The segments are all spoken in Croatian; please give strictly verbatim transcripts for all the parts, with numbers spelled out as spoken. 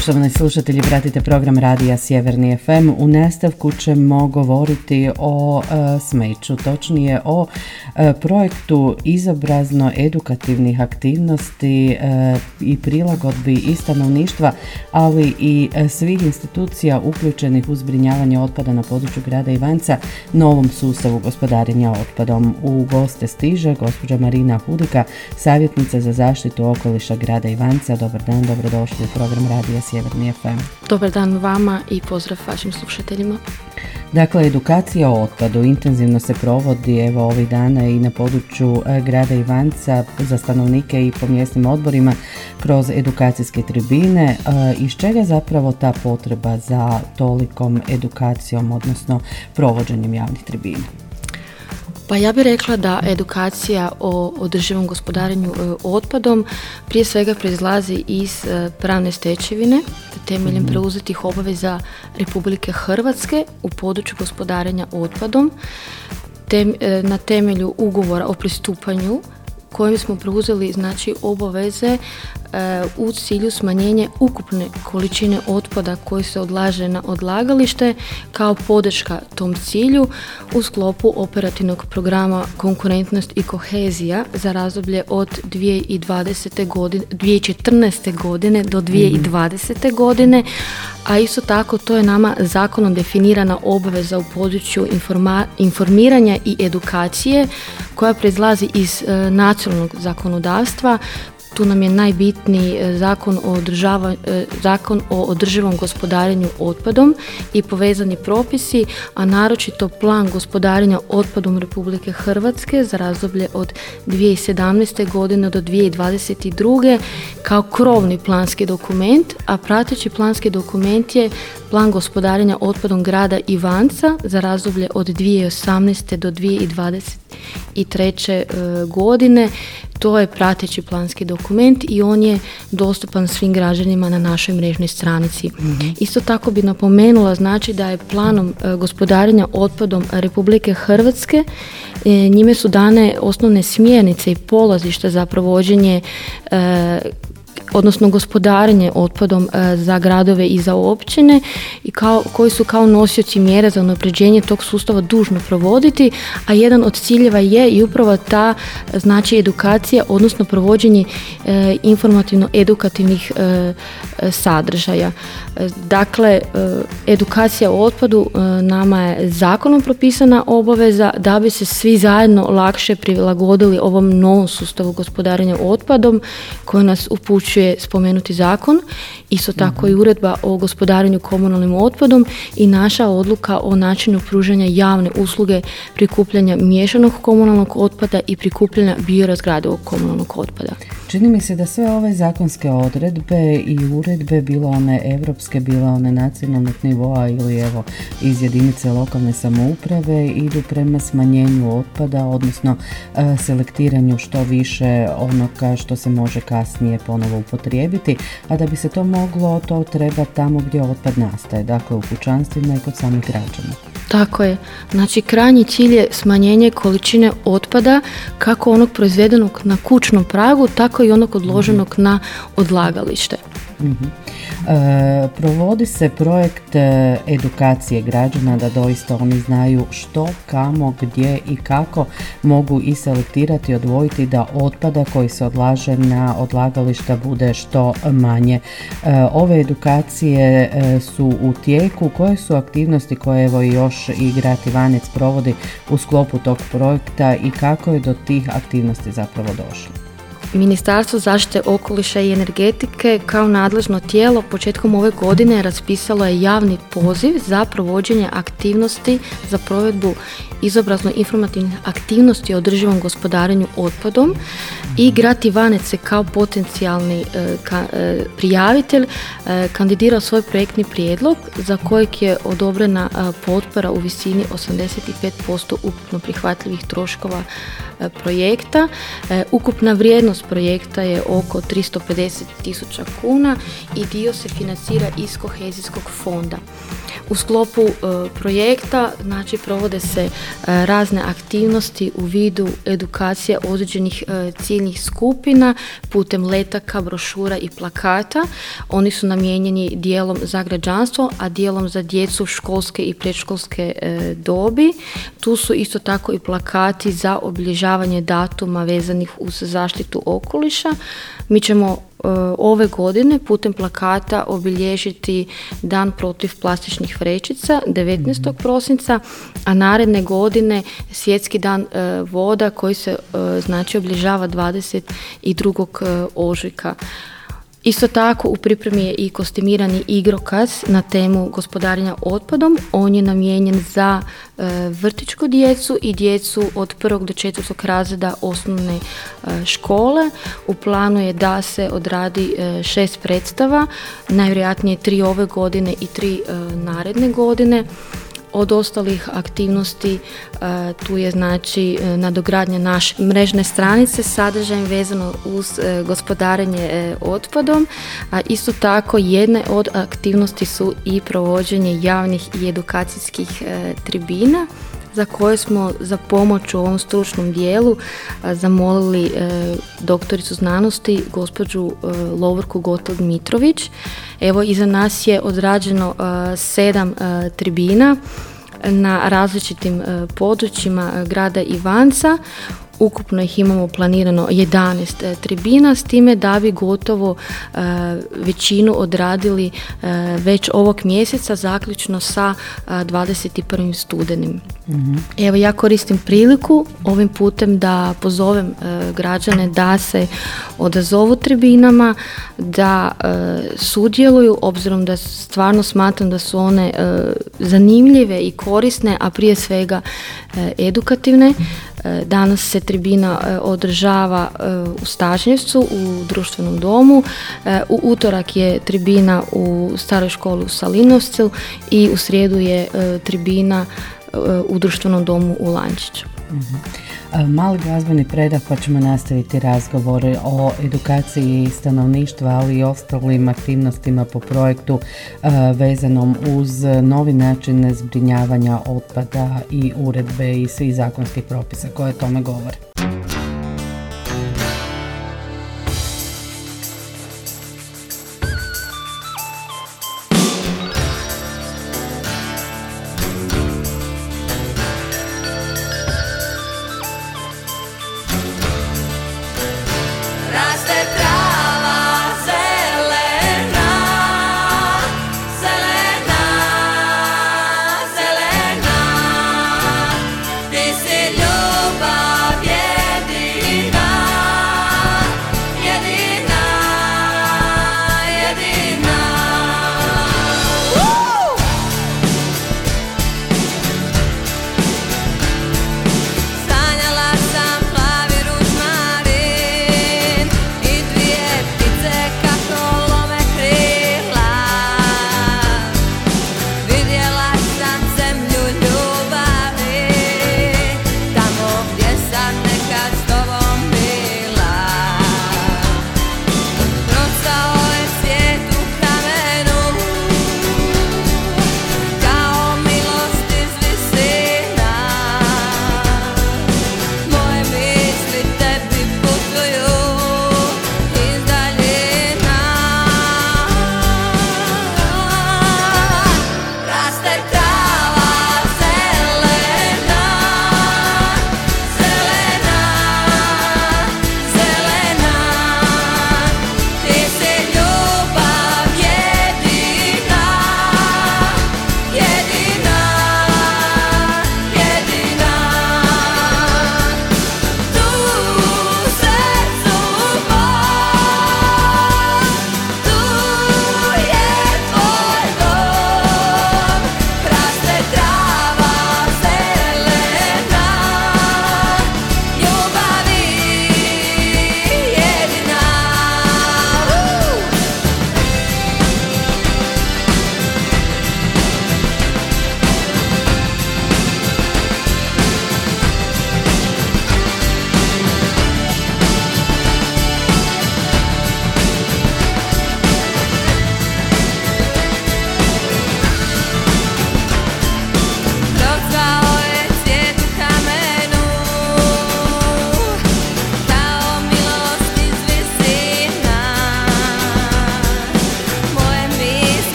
Poštovani slušatelji, pratite program Radija Sjeverni F M. U nastavku ćemo govoriti o e, smeću, točnije o e, projektu izobrazno-edukativnih aktivnosti e, i prilagodbi i stanovništva, ali i e, svih institucija uključenih u zbrinjavanje otpada na području grada Ivanca novom sustavu gospodarenja otpadom. U goste stiže gospođa Marina Hudika, savjetnica za zaštitu okoliša grada Ivanca. Dobar dan, dobrodošli u program Radija Sjeverni F M. Dobar dan vama i pozdrav vašim slušateljima. Dakle, edukacija o otpadu intenzivno se provodi evo ovih dana i na području grada Ivanca za stanovnike i po mjesnim odborima kroz edukacijske tribine. Iz čega zapravo ta potreba za tolikom edukacijom, odnosno provođenjem javnih tribina? Pa ja bih rekla da edukacija o održivom gospodarenju otpadom prije svega proizlazi iz pravne stečevine temeljem preuzetih obaveza Republike Hrvatske u području gospodarenja otpadom tem, na temelju ugovora o pristupanju kojim smo preuzeli znači obaveze e, u cilju smanjenja ukupne količine otpada koji se odlaže na odlagalište kao podrška tom cilju u sklopu operativnog programa Konkurentnost i kohezija za razdoblje od dvije tisuće dvadesete godine, dvije tisuće četrnaeste godine do dvije tisuće dvadesete godine, a isto tako to je nama zakonom definirana obaveza u području informa- informiranja i edukacije koja proizlazi iz e, nacionalnog zakonodavstva. Tu nam je najbitniji zakon o, održava, zakon o održivom gospodarenju otpadom i povezani propisi, a naročito plan gospodarenja otpadom Republike Hrvatske za razdoblje od dvije tisuće sedamnaeste godine do dvije tisuće dvadeset druge kao krovni planski dokument, a prateći planski dokument je plan gospodarenja otpadom grada Ivanca za razdoblje od dvije tisuće osamnaeste do dvije tisuće dvadeset treće godine. To je prateći planski dokument i on je dostupan svim građanima na našoj mrežnoj stranici. Mm-hmm. Isto tako bi napomenula znači da je planom e, gospodarenja otpadom Republike Hrvatske e, njime su dane osnovne smjernice i polazišta za provođenje e, odnosno gospodarenje otpadom e, za gradove i za općine i kao, koji su kao nosioci mjera za unapređenje tog sustava dužno provoditi, a jedan od ciljeva je i upravo ta znači edukacija, odnosno provođenje e, informativno-edukativnih e, sadržaja. E, dakle, e, edukacija o otpadu e, nama je zakonom propisana obaveza da bi se svi zajedno lakše prilagodili ovom novom sustavu gospodarenja otpadom koji nas upućuje spomenuti zakon, isto tako i uredba o gospodarenju komunalnim otpadom i naša odluka o načinu pružanja javne usluge prikupljanja miješanog komunalnog otpada i prikupljanja biorazgradivog komunalnog otpada. Čini mi se da sve ove zakonske odredbe i uredbe, bilo one evropske, bilo one nacionalnog nivoa ili evo iz jedinice lokalne samouprave, idu prema smanjenju otpada, odnosno e, selektiranju što više onoga što se može kasnije ponovo upotrijebiti, a da bi se to moglo, to treba tamo gdje otpad nastaje, dakle u kućanstvima i kod samih građana. Tako je. Znači, krajnji cilj je smanjenje količine otpada kako onog proizvedenog na kućnom pragu, tako i onog odloženog mm-hmm. na odlagalište. Mm-hmm. E, provodi se projekt e, edukacije građana da doista oni znaju što, kamo, gdje i kako mogu i selektirati, odvojiti da otpada koji se odlaže na odlagališta bude što manje. E, ove edukacije e, su u tijeku. Koje su aktivnosti koje evo još i grad Ivanec provodi u sklopu tog projekta i kako je do tih aktivnosti zapravo došlo? Ministarstvo zaštite okoliša i energetike kao nadležno tijelo početkom ove godine raspisalo je javni poziv za provođenje aktivnosti za provedbu izobrazno-informativnih aktivnosti o održivom gospodarenju otpadom i grad Ivanec se kao potencijalni e, ka, e, prijavitelj e, kandidirao svoj projektni prijedlog za kojeg je odobrena e, potpora u visini osamdeset pet posto ukupno prihvatljivih troškova e, projekta. E, ukupna vrijednost Vrijednost projekta je oko tristo pedeset tisuća kuna i dio se financira iz kohezijskog fonda. U sklopu e, projekta znači, provode se e, razne aktivnosti u vidu edukacija određenih e, ciljnih skupina putem letaka, brošura i plakata. Oni su namijenjeni dijelom za građanstvo, a dijelom za djecu školske i predškolske e, dobi. Tu su isto tako i plakati za obilježavanje datuma vezanih uz zaštitu okoliša. Mi ćemo ove godine putem plakata obilježiti Dan protiv plastičnih vrećica devetnaestog prosinca, a naredne godine Svjetski dan e, voda koji se e, znači obilježava dvadeset drugog ožujka. Isto tako u pripremi je i kostimirani igrokaz na temu gospodarenja otpadom. On je namijenjen za e, vrtićku djecu i djecu od prvog do četvrtog razreda osnovne e, škole. U planu je da se odradi e, šest predstava, najvjerojatnije tri ove godine i tri e, naredne godine. Od ostalih aktivnosti tu je znači nadogradnja naše mrežne stranice sadržajem vezano uz gospodarenje otpadom, a isto tako jedne od aktivnosti su i provođenje javnih i edukacijskih tribina za koje smo za pomoć u ovom stručnom dijelu zamolili doktoricu znanosti gospođu Lovorku Gotlad Mitrović. Evo, iza nas je odrađeno sedam tribina na različitim područjima grada Ivanca. Ukupno ih imamo planirano jedanaest tribina, s time da bi gotovo e, većinu odradili e, već ovog mjeseca, zaključno sa e, dvadeset prvim studenim. Mm-hmm. Evo, ja koristim priliku ovim putem da pozovem e, građane da se odazovu tribinama, da e, sudjeluju, obzirom da stvarno smatram da su one e, zanimljive i korisne, a prije svega e, edukativne. Danas se tribina održava u Stažnjevcu u društvenom domu, u utorak je tribina u staroj školi u Salinovcu i u srijedu je tribina u društvenom domu u Lančiću. Mm-hmm. Mali glazbeni predah pa ćemo nastaviti razgovore o edukaciji stanovništva, ali i ostalim aktivnostima po projektu vezanom uz novi način zbrinjavanja otpada i uredbe i svih zakonskih propisa koje tome govore. Ljubav jedina.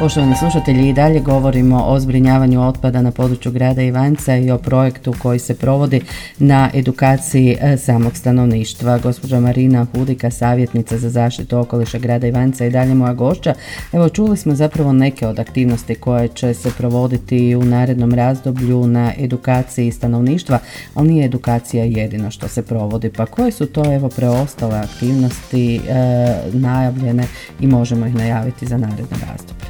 Poštovani slušatelji, i dalje govorimo o zbrinjavanju otpada na području grada Ivanca i o projektu koji se provodi na edukaciji samog stanovništva. Gospođa Marina Hudika, savjetnica za zaštitu okoliša grada Ivanca, i dalje moja gošća. Evo, čuli smo zapravo neke od aktivnosti koje će se provoditi u narednom razdoblju na edukaciji stanovništva, ali nije edukacija jedino što se provodi. Pa koje su to, evo, preostale aktivnosti e, najavljene i možemo ih najaviti za naredno razdoblje?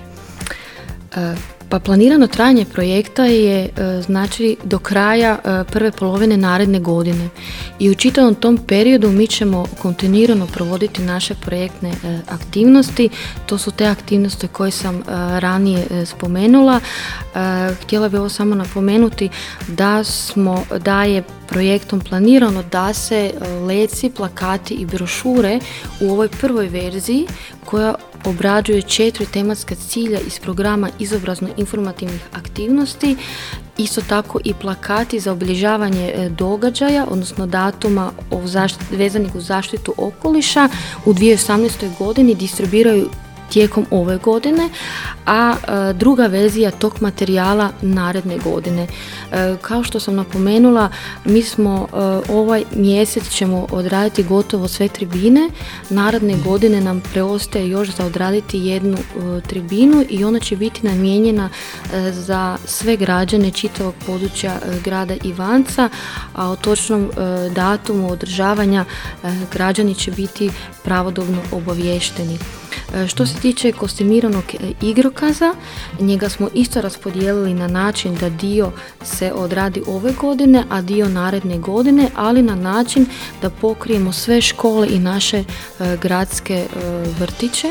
Pa planirano trajanje projekta je znači do kraja prve polovine naredne godine i u čitavom tom periodu mi ćemo kontinuirano provoditi naše projektne aktivnosti. To su te aktivnosti koje sam ranije spomenula. Htjela bih ovo samo napomenuti da smo, da je projektom planirano da se leci, plakati i brošure u ovoj prvoj verziji koja obrađuje četiri tematska cilja iz programa izobrazno-informativnih aktivnosti, isto tako i plakati za obilježavanje događaja, odnosno datuma vezanih uz zaštitu okoliša u dvije tisuće osamnaestoj godini distribuiraju tijekom ove godine, a e, druga verzija tog materijala naredne godine. E, kao što sam napomenula, mi smo e, ovaj mjesec ćemo odraditi gotovo sve tribine. Naredne godine nam preostaje još za odraditi jednu e, tribinu i ona će biti namijenjena e, za sve građane čitavog područja e, grada Ivanca, a o točnom e, datumu održavanja e, građani će biti pravodobno obaviješteni. Što se tiče kostimiranog igrokaza, njega smo isto raspodijelili na način da dio se odradi ove godine, a dio naredne godine, ali na način da pokrijemo sve škole i naše gradske vrtiće.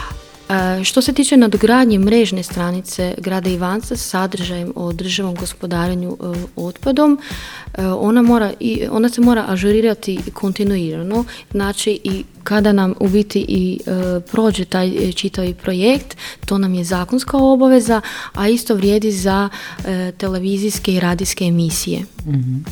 Što se tiče nadogradnje mrežne stranice grada Ivanca s sadržajem o održivom gospodarenju otpadom, ona, mora, ona se mora ažurirati kontinuirano, znači i kada nam u biti i e, prođe taj čitavi projekt, to nam je zakonska obaveza, a isto vrijedi za e, televizijske i radijske emisije. Mm-hmm.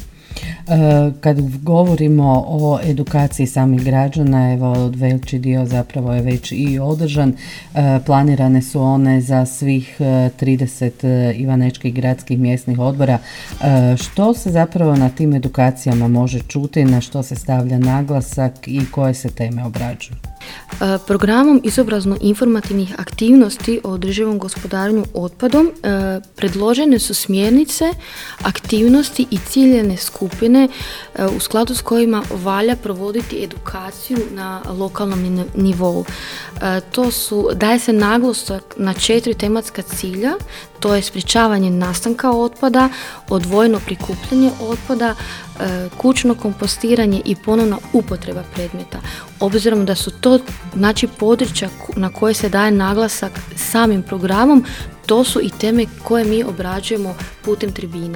Kad govorimo o edukaciji samih građana, evo, veći dio zapravo je već i održan. Planirane su one za svih trideset ivanečkih gradskih mjesnih odbora. Što se zapravo na tim edukacijama može čuti, na što se stavlja naglasak i koje se teme obrađuju? Programom izobrazno-informativnih aktivnosti o održivom gospodarenju otpadom predložene su smjernice, aktivnosti i ciljane skupine u skladu s kojima valja provoditi edukaciju na lokalnom nivou. To su, daje se naglasak na četiri tematska cilja, to je sprječavanje nastanka otpada, odvojeno prikupljanje otpada, kućno kompostiranje i ponovna upotreba predmeta. Obzirom da su to, znači, područja na koje se daje naglasak samim programom, to su i teme koje mi obrađujemo putem tribina.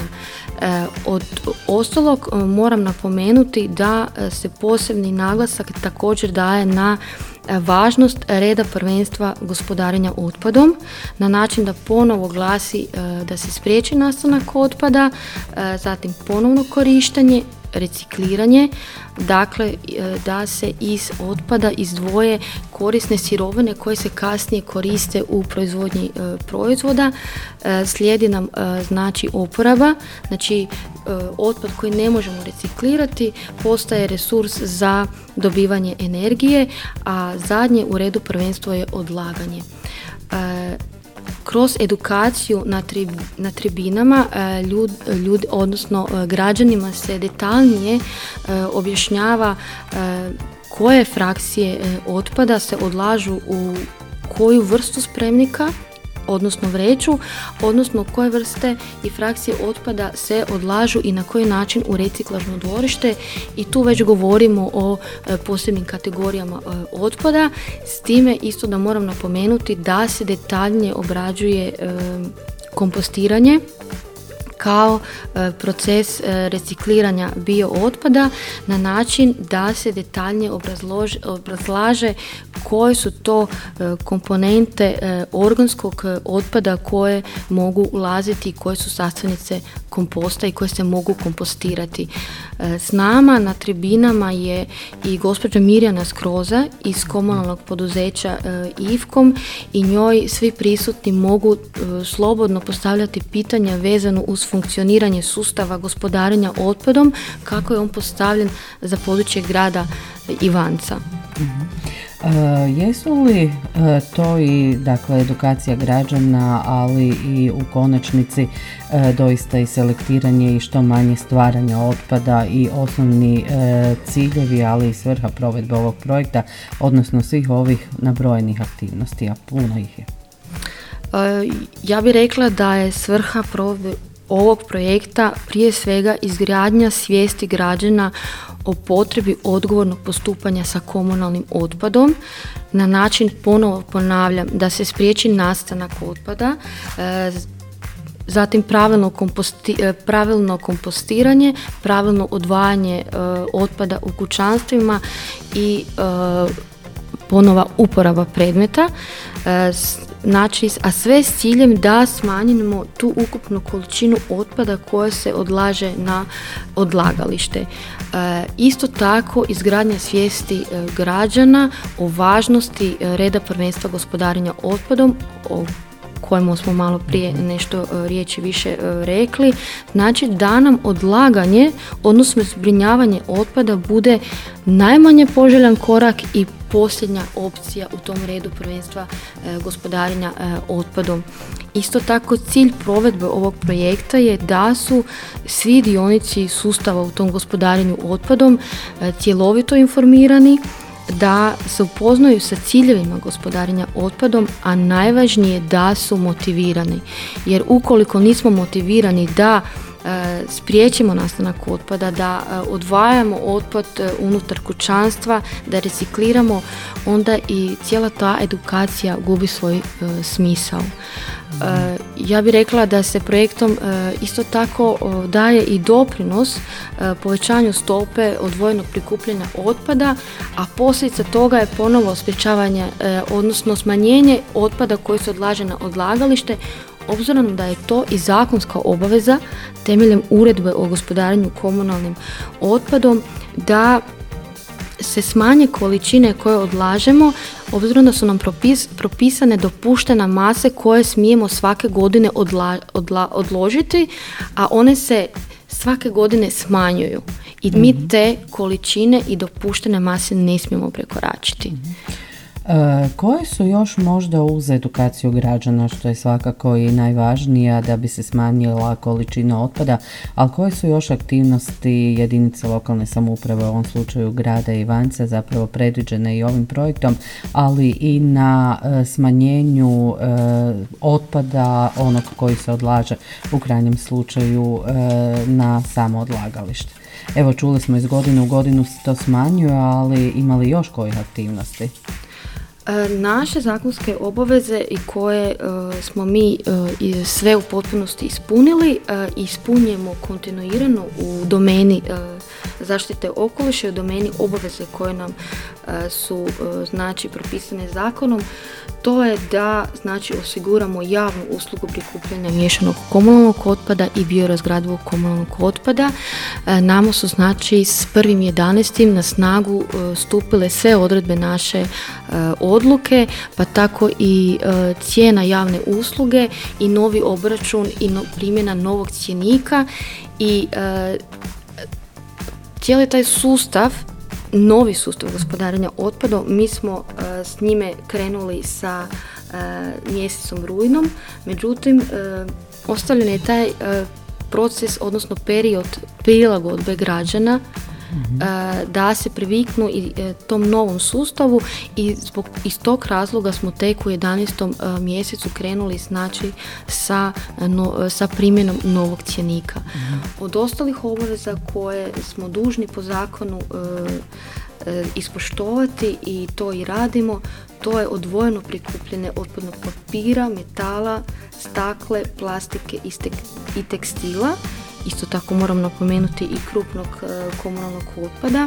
Od ostalog moram napomenuti da se posebni naglasak također daje na važnost reda prvenstva gospodarenja otpadom na način da ponovo glasi da se spriječi nastanak otpada, zatim ponovno korištenje, recikliranje, dakle da se iz otpada izdvoje korisne sirovine koje se kasnije koriste u proizvodnji e, proizvoda. E, slijedi nam e, znači oporaba, znači e, otpad koji ne možemo reciklirati postaje resurs za dobivanje energije, a zadnje u redu prvenstvo je odlaganje. E, Kroz edukaciju na, tri, na tribinama ljud, ljud, odnosno građanima se detaljnije objašnjava koje frakcije otpada se odlažu u koju vrstu spremnika, odnosno vreću, odnosno koje vrste i frakcije otpada se odlažu i na koji način u reciklažno dvorište, i tu već govorimo o e, posebnim kategorijama e, otpada. S time isto da moram napomenuti da se detaljnije obrađuje e, kompostiranje kao proces recikliranja biootpada na način da se detaljnije obrazloži, obrazlaže koje su to komponente organskog otpada koje mogu ulaziti i koje su sastavnice komposta i koje se mogu kompostirati. S nama na tribinama je i gospođa Mirjana Skroza iz komunalnog poduzeća Ivkom i njoj svi prisutni mogu slobodno postavljati pitanja vezano uz funkcioniranje sustava gospodarenja otpadom, kako je on postavljen za područje grada Ivanca. Mm-hmm. E, jesu li e, to i dakle edukacija građana, ali i u konačnici e, doista i selektiranje i što manje stvaranja otpada i osnovni e, ciljevi, ali i svrha provedbe ovog projekta, odnosno svih ovih nabrojenih aktivnosti, a puno ih je? E, ja bih rekla da je svrha provedbe ovog projekta prije svega izgradnja svijesti građana o potrebi odgovornog postupanja sa komunalnim otpadom na način, ponovo ponavljam, da se spriječi nastanak otpada, e, zatim pravilno, komposti, pravilno kompostiranje, pravilno odvajanje e, otpada u kućanstvima i e, ponova uporaba predmeta, e, znači, a sve s ciljem da smanjimo tu ukupnu količinu otpada koja se odlaže na odlagalište. E, isto tako izgradnja svijesti e, građana o važnosti e, reda prvenstva gospodarenja otpadom, o kojemu smo malo prije nešto e, riječi više e, rekli, znači da nam odlaganje, odnosno zbrinjavanje otpada bude najmanje poželjan korak i posljednja opcija u tom redu prvenstva e, gospodarenja e, otpadom. Isto tako cilj provedbe ovog projekta je da su svi dionici sustava u tom gospodarenju otpadom e, cjelovito informirani, da se upoznaju sa ciljevima gospodarenja otpadom, a najvažnije da su motivirani. Jer ukoliko nismo motivirani da e, spriječimo nastanak otpada, da e, odvajamo otpad e, unutar kućanstva, da recikliramo, onda i cijela ta edukacija gubi svoj e, smisao. E, ja bih rekla da se projektom e, isto tako e, daje i doprinos e, povećanju stope odvojenog prikupljanja otpada, a posljedica toga je ponovo sprječavanje, e, odnosno smanjenje otpada koji se odlaže na odlagalište, obzirom da je to i zakonska obaveza temeljem uredbe o gospodarenju komunalnim otpadom, da se smanje količine koje odlažemo, obzirom da su nam propis, propisane dopuštene mase koje smijemo svake godine odla, odla, odložiti, a one se svake godine smanjuju. I mi mm-hmm. te količine i dopuštene mase ne smijemo prekoračiti. Mm-hmm. E, koje su još možda uz edukaciju građana, što je svakako i najvažnija da bi se smanjila količina otpada, ali koje su još aktivnosti jedinice lokalne samouprave, u ovom slučaju grada Ivanca, zapravo predviđene i ovim projektom, ali i na e, smanjenju e, otpada onog koji se odlaže u krajnjem slučaju e, na samo odlagalište? Evo, čuli smo iz godine u godinu se to smanjuje, ali ima li još kojih aktivnosti? Naše zakonske obaveze i koje uh, smo mi uh, sve u potpunosti ispunili, uh, ispunjujemo kontinuirano u domeni uh, zaštite okoliša i u domeni obaveze koje nam uh, su uh, znači propisane zakonom. To je da znači osiguramo javnu uslugu prikupljanja miješanog komunalnog otpada i biorazgradivog komunalnog otpada. E, nama su znači s prvim jedanaestim na snagu e, stupile sve odredbe naše e, odluke, pa tako i e, cijena javne usluge i novi obračun i no, primjena novog cjenika i e, cijeli taj sustav, novi sustav gospodarenja otpadom, mi smo uh, s njime krenuli sa uh, mjesecom rujnom, međutim uh, ostavljen je taj uh, proces, odnosno period prilagodbe građana mm-hmm. uh, da se priviknu i uh, tom novom sustavu i zbog iz tog razloga smo tek u jedanaestom uh, mjesecu krenuli znači sa, uh, no, sa primjenom novog cjenika. Mm-hmm. Od ostalih obaveza koje smo dužni po zakonu uh, ispoštovati i to i radimo, to je odvojeno prikupljanje otpadnog papira, metala, stakle, plastike i tekstila. Isto tako moram napomenuti i krupnog komunalnog otpada.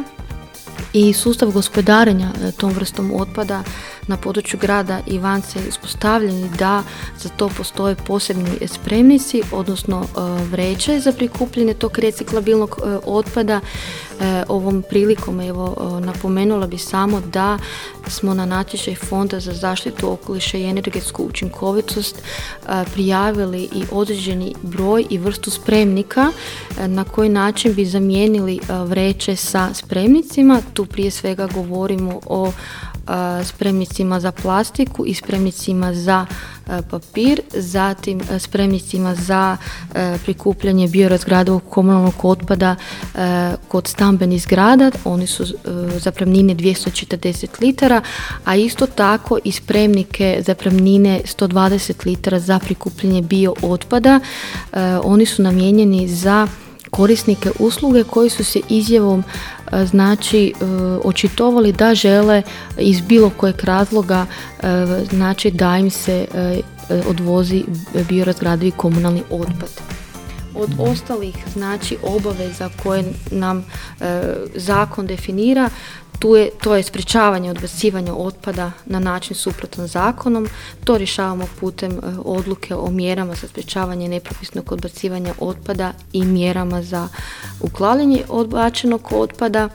I sustav gospodarenja tom vrstom otpada na području grada Ivanca je uspostavljeni da za to postoje posebni spremnici, odnosno vreće za prikupljanje tog reciklabilnog otpada. Ovom prilikom evo, napomenula bi samo da smo na natječaj Fonda za zaštitu okoliša i energetsku učinkovitost prijavili i određeni broj i vrstu spremnika na koji način bi zamijenili vreće sa spremnicima. Tu prije svega govorimo o spremnicima za plastiku i spremnicima za papir, zatim spremnicima za prikupljanje biorazgradivog komunalnog otpada kod stambenih zgrada, oni su zapremnine dvjesto četrdeset litara, a isto tako i spremnike zapremnine sto dvadeset litara za prikupljanje bio otpada. Oni su namijenjeni za korisnike usluge koji su se izjavom znači očitovali da žele iz bilo kojeg razloga znači da im se odvozi biorazgradivi komunalni otpad. Od ostalih znači obaveza koje nam e, zakon definira, tu je, to je sprječavanje odbacivanja otpada na način suprotan zakonom. To rješavamo putem e, odluke o mjerama za sprječavanje nepropisnog odbacivanja otpada i mjerama za uklanjanje odbačenog otpada.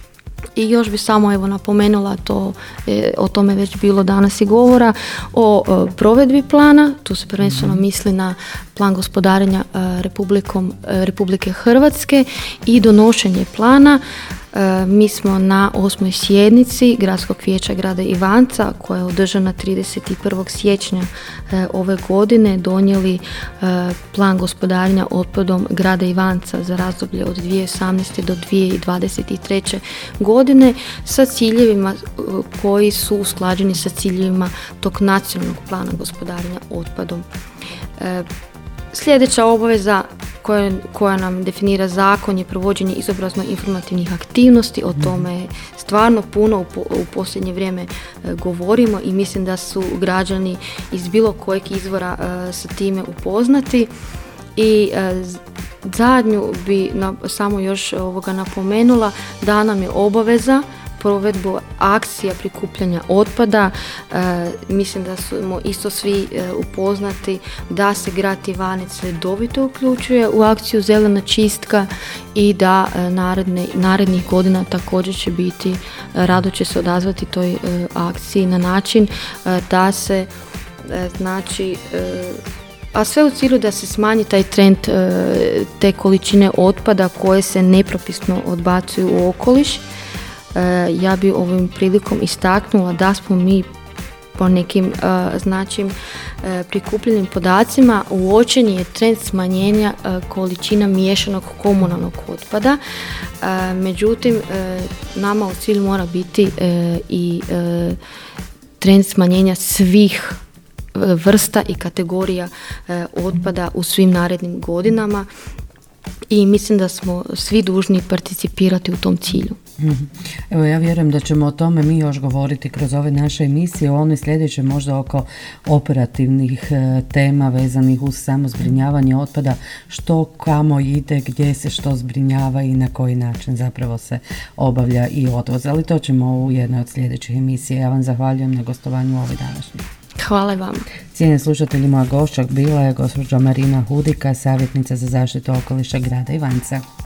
I još bi samo evo napomenula, to je, o tome već bilo danas i govora, o e, provedbi plana. Tu se prvenstveno misli na plan gospodarenja e, Republikom, e, Republike Hrvatske i donošenje plana. E, mi smo na osmoj sjednici Gradskog vijeća grada Ivanca, koja je održana trideset prvog siječnja e, ove godine, donijeli e, plan gospodarenja otpadom grada Ivanca za razdoblje od dvije tisuće osamnaeste do dvije tisuće dvadeset treće godine sa ciljevima koji su usklađeni sa ciljevima tog nacionalnog plana gospodarenja otpadom. E, Sljedeća obaveza koja, koja nam definira zakon je provođenje izobrazno-informativnih aktivnosti. O tome je stvarno puno u, po, u posljednje vrijeme e, govorimo i mislim da su građani iz bilo kojeg izvora e, sa time upoznati. I e, zadnju bi na, samo još ovoga napomenula da nam je obaveza provedbu akcija prikupljanja otpada. E, mislim da smo isto svi e, upoznati da se grad Ivanec redovito uključuje u akciju Zelena čistka i da e, naredne, narednih godina također će biti, e, rado će se odazvati toj e, akciji na način e, da se e, znači e, a sve u cilju da se smanji taj trend e, te količine otpada koje se nepropisno odbacuju u okoliš. Ja bi ovim prilikom istaknula da smo mi po nekim uh, znači uh, prikupljenim podacima uočen je trend smanjenja uh, količina miješanog komunalnog otpada. Uh, međutim, uh, nama u cilju mora biti uh, i uh, trend smanjenja svih vrsta i kategorija uh, otpada u svim narednim godinama. I mislim da smo svi dužni participirati u tom cilju. Evo, ja vjerujem da ćemo o tome mi još govoriti kroz ove naše emisije, o onoj sljedeće možda oko operativnih e, tema vezanih uz samo zbrinjavanje otpada, što kamo ide, gdje se što zbrinjava i na koji način zapravo se obavlja i odvoz. Ali to ćemo u jednoj od sljedećih emisija. Ja vam zahvaljujem na gostovanju u ovoj današnjoj. Hvala vam. Cijenjeni slušatelji, moja gošća bila je gospođa Marina Hudika, savjetnica za zaštitu okoliša grada Ivanca.